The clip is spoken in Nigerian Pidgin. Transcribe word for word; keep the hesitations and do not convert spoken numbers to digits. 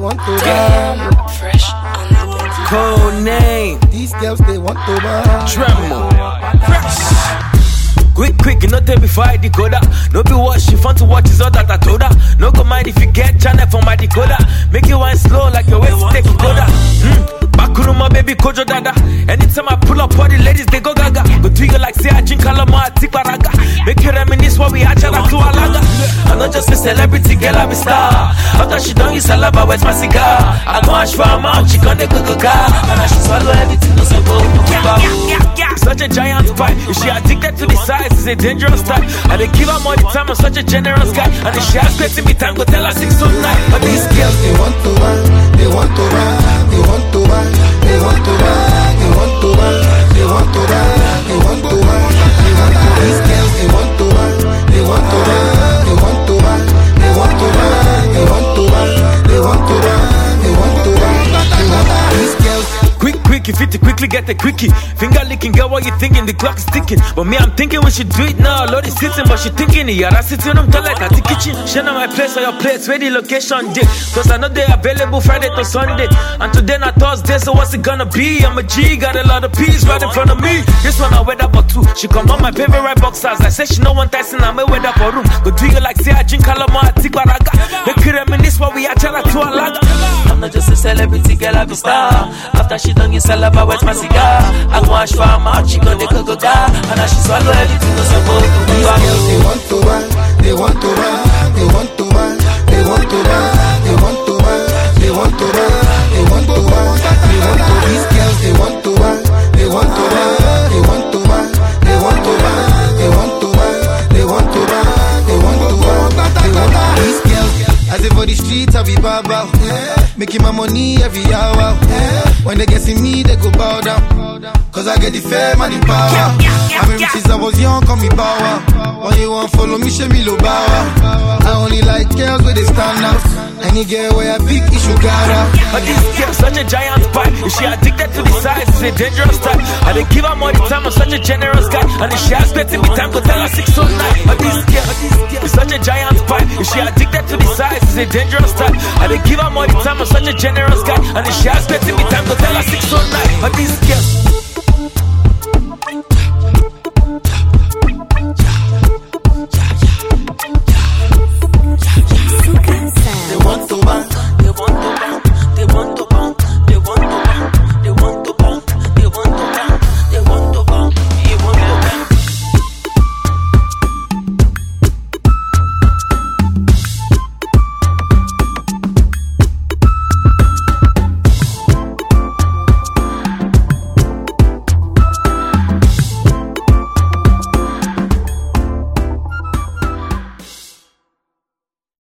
want to ride. Fresh on the beat. Code name. These girls they want to ride. Tremble. Fresh. Quick, quick, you know tell before I decoder. No be what she fun to watch is all that I told her. No go mind if you get channel from my decoder. Make you wine slow like your waist take decoder. Mm. Bakuruma baby kojo dada. Anytime I pull up all the ladies they go gaga. Go twiggle like say I drink kalama tikaraga. Make you reminisce what we had to alaga. I'm not just a celebrity girl, I'm a star. After she done you salaba, where's my cigar? I go ash for a mouth, she can't go go car. And I she swallow everything, no so go such a giant pie. If she addicted to the size, it's a dangerous type. And they give her more the time, I'm such a generous guy. And if she has great me time, go tell her six to nine. But these girls, they want to run, they want to run, they want to run, they want to run, they want to run, they want to run, they want to run, they want to run. These girls, they want to run, they want to run, they want to run, they want to run, they want to run, they want to run, they want to run, they want to run. These girls. Quick, quick, if it to quickly get the quickie. Finger licking, girl, what you thinking? The clock is ticking. But me, I'm thinking we should do it now. Lord is sitting, but she thinking it. Yeah, that's sitting on like at the kitchen. Share my place or your place, where the location did. Cause I know they're available Friday to Sunday. And today not Thursday, so what's it gonna be? I'm a G, got a lot of peas right in front of me. This one I wear up for two. She come on my favorite boxers. I say she know one Tyson, I'm a wear up for room. Go do you like say I drink Kalama, Tikaraga. Make you reminisce what we are telling to a laga. I'm not just a celebrity girl, I'm a star. After she done you salaba, where's my cigar? I wash for her mouth, she gon' go go ga. And now she swallow everything, no so go go go. These girls, they want to run, they want to run, they want to run, they want to run, they want to run, they want to run, they want to run, they want to. These girls, they want to run, they want to run, they want to run, they want to run, they want to run, they want to run, they want to run, they want to. These girls, I say for the streets I be bow bow, making my money every hour. When they get see me, they go bow down. Cause I get the fame and the power. I mean, since I was young, call me power. When you want follow me, show me low power. I only like girls where they stand out. Any girl where I pick, it should got out. But this girl, such a giant pie. If she addicted to the size, it's a dangerous type. And they give her more the time, I'm such a generous guy. And if she has better me time, go tell her six to nine. But this girl, is such a giant pie. If she addicted to the size, it's a dangerous type. And they give her more the time, I'm such a generous guy. And if she has better me time, go tell her six to nine. But this girl.